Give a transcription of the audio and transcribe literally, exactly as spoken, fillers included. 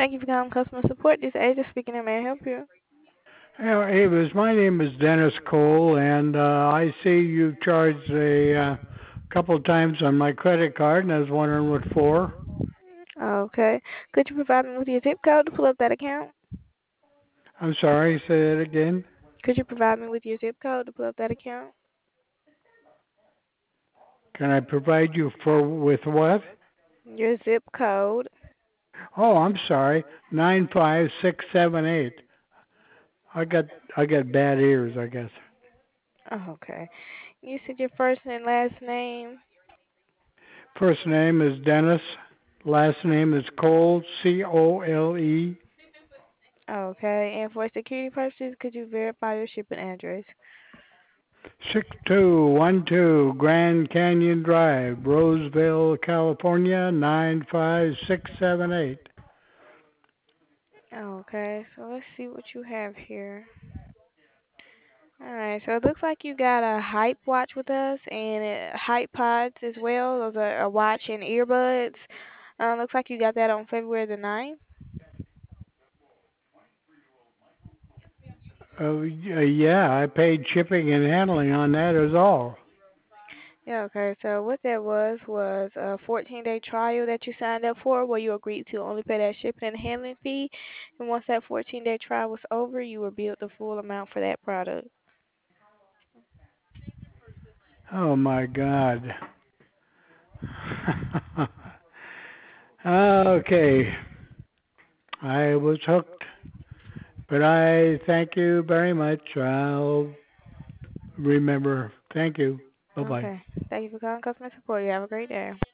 Thank you for calling customer support. This is Asia speaking, and may I help you? Yeah, Avis, my name is Dennis Cole, and uh, I see you charged a uh, couple of times on my credit card, and I was wondering what for. Okay. Could you provide me with your zip code to pull up that account? I'm sorry, say that again. Could you provide me with your zip code to pull up that account? Can I provide you for with what? Your zip code. Oh, I'm sorry, nine five six seven eight. I got I got bad ears, I guess. Oh, okay. You said your first and last name. First name is Dennis. Last name is Cole, C O L E. Okay. And for security purposes, could you verify your shipping address? six two one two Grand Canyon Drive, Roseville, California, nine five six seven eight. Okay. So let's see what you have here. All right. So it looks like you got a Hype watch with us and uh, Hype pods as well. Those are a watch and earbuds. Uh, looks like you got that on February the ninth. Uh, y- yeah, I paid shipping and handling on that is all. Yeah, okay. So what that was was a fourteen day trial that you signed up for where you agreed to only pay that shipping and handling fee. And once that fourteen day trial was over, you were billed the full amount for that product. Oh my God. Okay, I was hooked, but I thank you very much. I'll remember. Thank you. Bye bye. Okay. Thank you for calling customer support. You have a great day.